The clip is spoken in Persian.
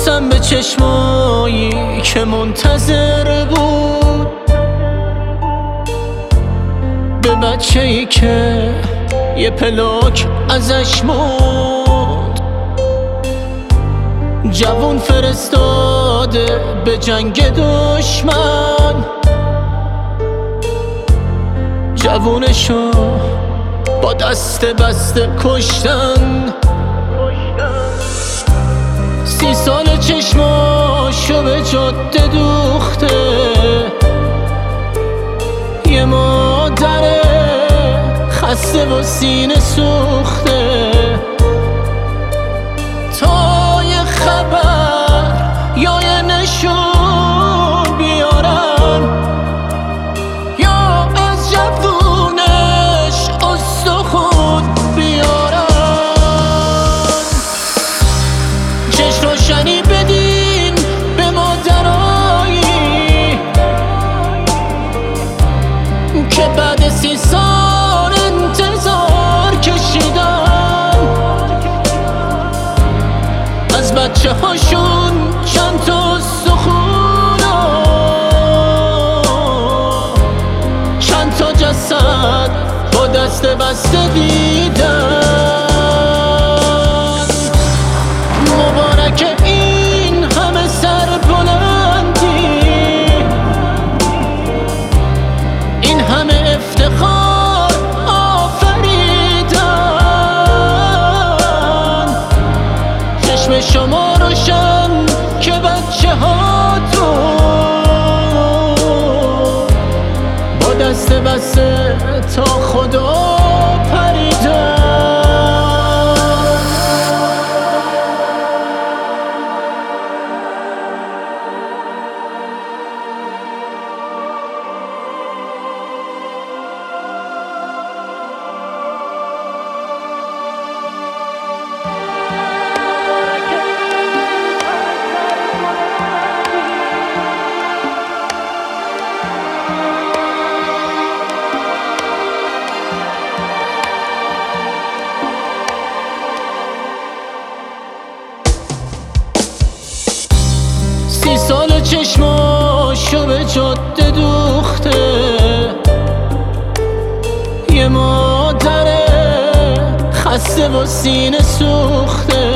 بوسم به چشمایی که منتظر بود، به بچه‌ای که یه پلاک ازش موند. جوون فرستاده به جنگ دشمن، جوونشو با دست بسته کشتن. 30 سال چشماشو به جاده دوخته، یه مادر خسته و سینه سوخته. تا یه خبر یا یه نشون بیارن، یا از جوونش استخون بیارن. چشم روشنی بدین به مادرایی که بعد 30 سال انتظار کشیدن. از بچه هاشون چند تا استخون و چند تا جسد با دست بسته دیدن. مبارک این همه سربلندی، این همه افتخار آفریدن. چشم شما روشن که بچه هاتون با دست بسته تا خدا پریدن. سی سال چشماشو به جاده دوخته، یه مادر خسته و سینه سوخته.